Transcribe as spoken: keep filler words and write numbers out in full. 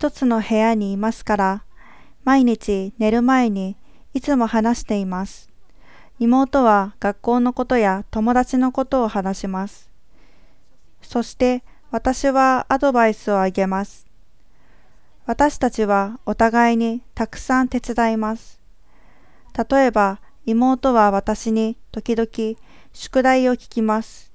一つの部屋にいますから、毎日寝る前にいつも話しています。妹は学校のことや友達のことを話します。そして私はアドバイスをあげます。私たちはお互いにたくさん手伝います。例えば妹は私に時々宿題を聞きます。